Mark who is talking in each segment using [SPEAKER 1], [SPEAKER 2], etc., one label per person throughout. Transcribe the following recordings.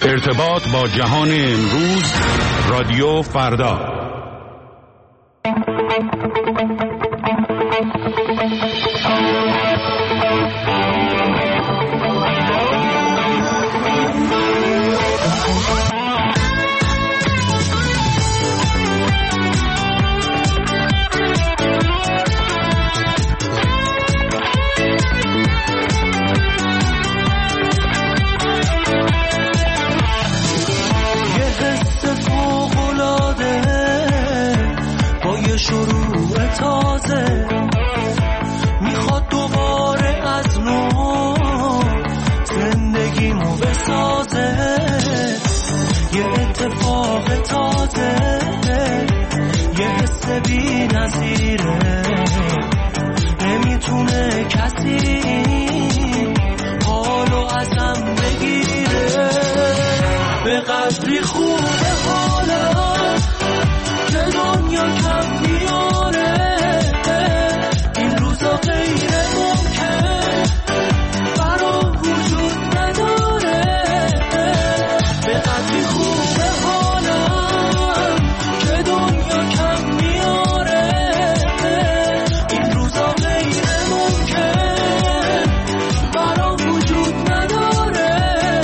[SPEAKER 1] ارتباط با جهان امروز، رادیو فردا.
[SPEAKER 2] شروع تازه میخواد دوباره از نو زندگیمو بسازه، یه اتفاق تازه، یه حس بی نظیره، نمیتونه کسی حالو ازم بگیره. به قدری خوبه حالا که دنیا کم میاره، این روزا غیر ممکن برا وجود نداره. به قدری خوبه حالم که دنیا کم میاره، این روزا غیر ممکن برا وجود نداره.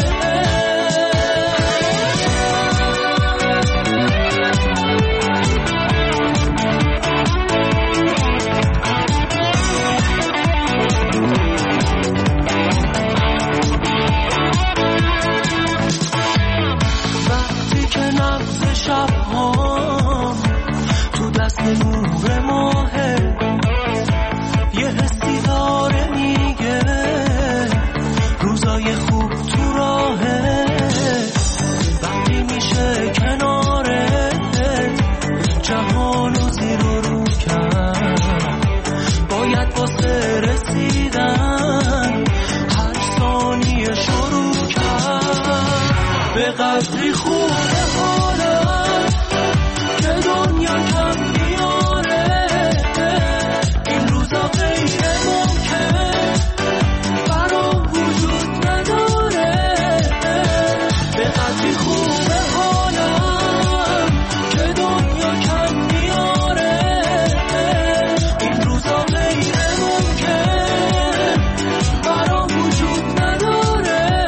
[SPEAKER 2] تو دست نور ماهه، یه حسی داره میگه روزای خوب تو راهه. وقتی میشه کنارت جهانو زیر و رو کرد، باید واسه رسیدن هر ثانیه شروع کرد. به قدری خوبه حالم که دنیا کم میاره، این روزا غیر ممکن برا وجود نداره. به قدری خوبه حالم که دنیا کم میاره، این روزا غیر ممکن برا وجود نداره.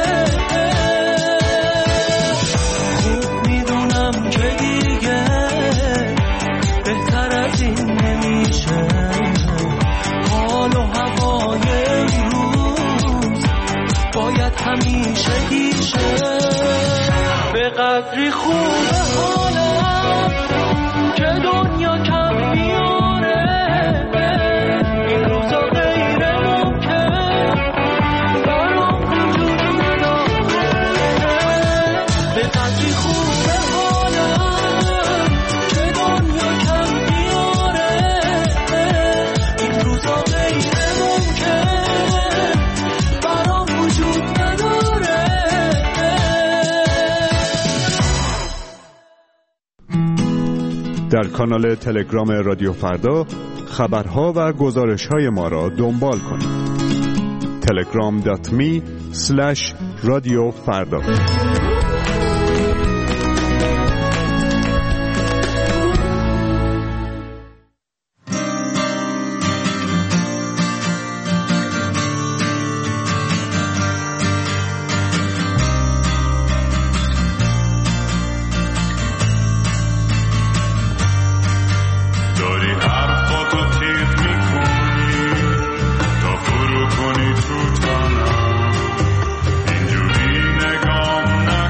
[SPEAKER 2] خوب میدونم که دیگه بهتر از این نمیشه، حال و هوای امروز باید همیشه گیشه. به قدری خوبه حالم که دنیا کم میاره، این روزا غیر ممکن برا وجود نداره. به قدری خوبه حالم که دنیا کم میاره، این روزا غیر ممکن برا وجود نداره.
[SPEAKER 3] در کانال تلگرام رادیو فردا خبرها و گزارش‌های ما را دنبال کنید. telegram.me/radiofarda.
[SPEAKER 4] اینجوری نگام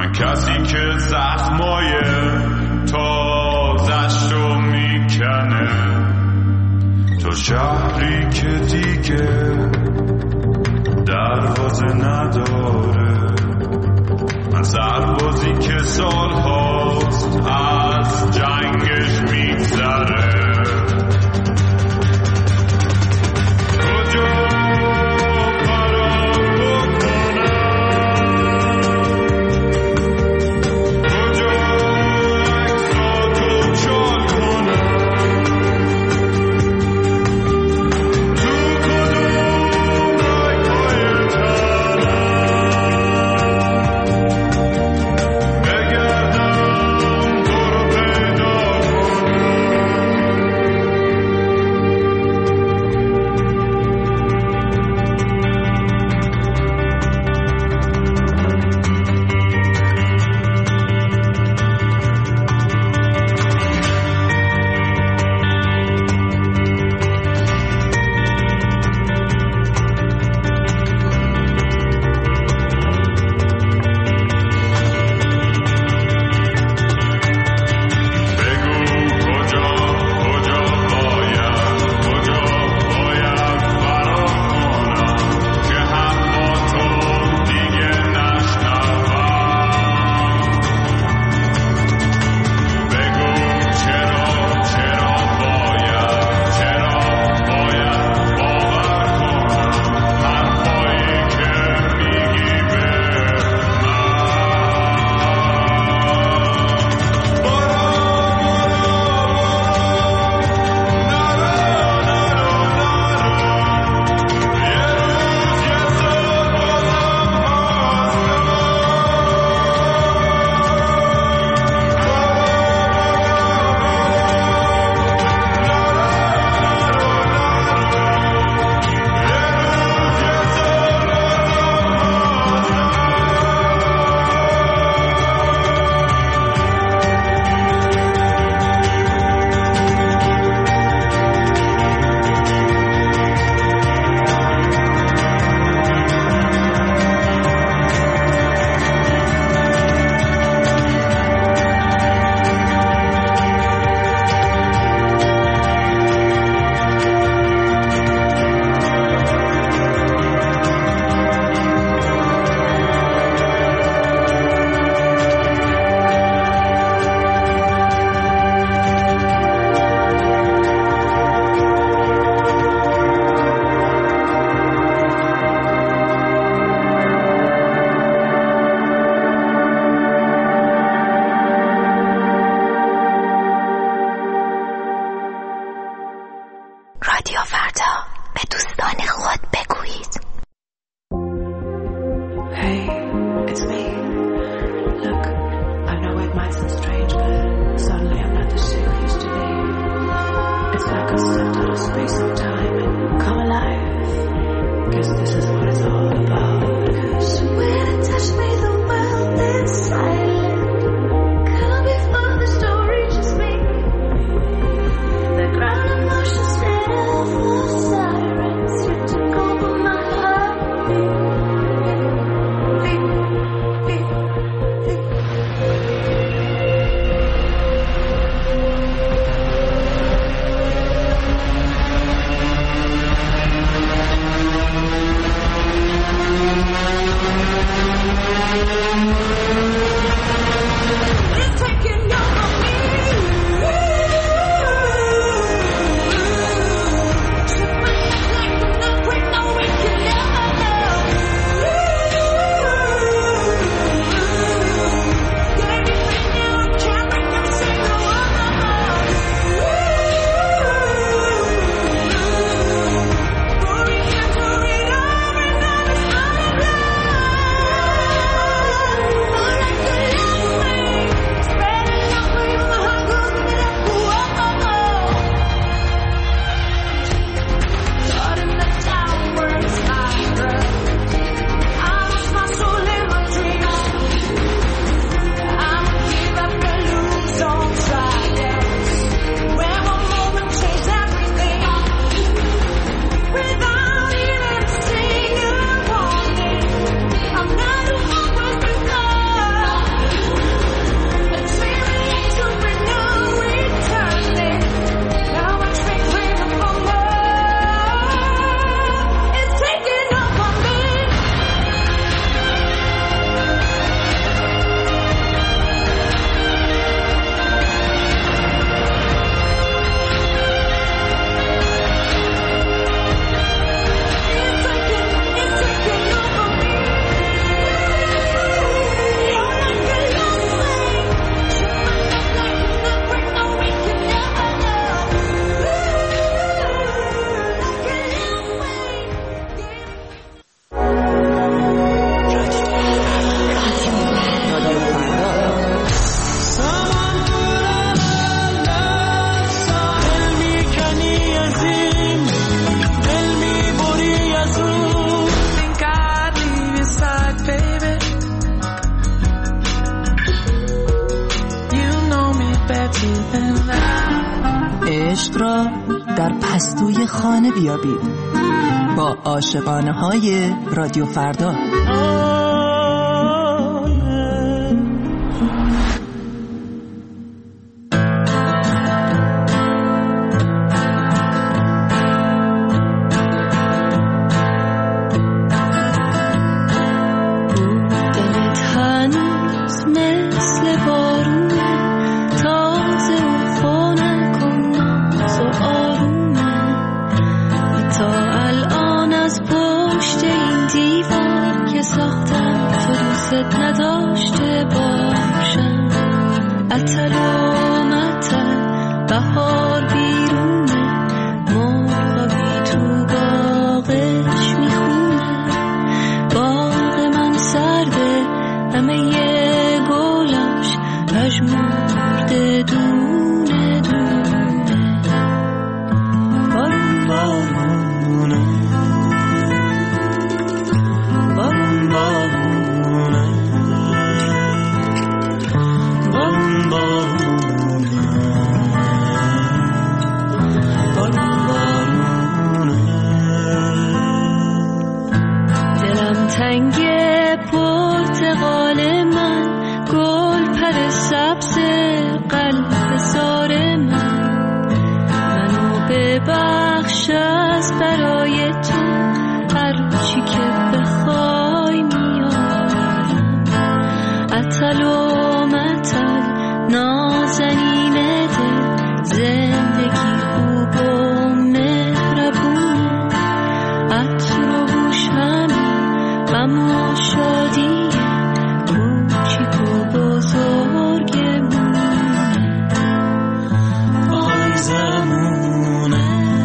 [SPEAKER 4] کسی که زخمای تازش رو میکنه، تو شهری که دیگه دروازه نداره، من سربازی که سال هاست از جنگش میگذره.
[SPEAKER 5] رادیو فردا، به دوستان خود بگویید.
[SPEAKER 6] Hey, it's me. Look, I know it might sound strange, but suddenly I'm not the sick I used to be. It's like I stepped out of space and time and come alive. Guess this is what it's all about. 'Cause when it touched me, the world is silent. Come before the story, just me. The ground in motion, still for sirens. You took over my heartbeat.
[SPEAKER 7] عشق را در پستوی خانه بیابید با عاشقانه های رادیو فردا.
[SPEAKER 2] نداشته باشم اتل و متل بهار بیرونه مرغابی تو باغش میخونه باغ من سرده همه یه گلاش پژمرده دونه دونه بارون بارونه بارون بارونه تنگ پرتقال من گل پر سبز قلب زار منو ببخش از برای تو هر چی که بخوای میارم اتل و متل نازنین دل زندگی خوب و مهربونه عطر و بوش اما شادی کوچیک و بزرگمونه آی زمونه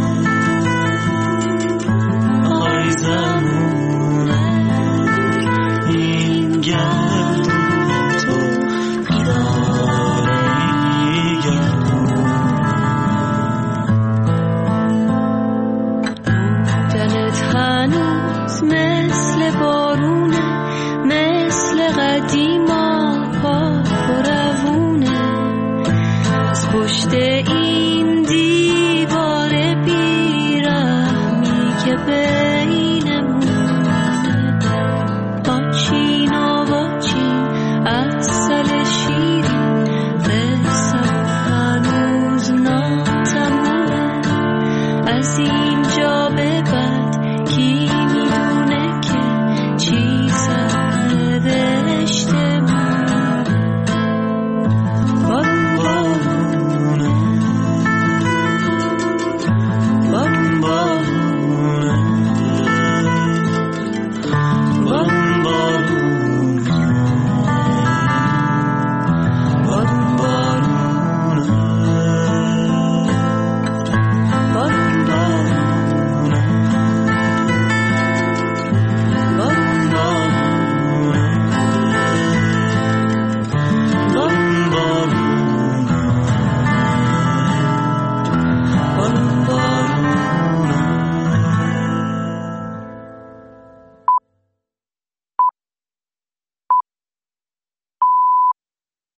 [SPEAKER 2] آی زمونه این گردون تو بیداره گردون دلت هنوز مثل بارونه مثل قدیما پا و روونه از پشت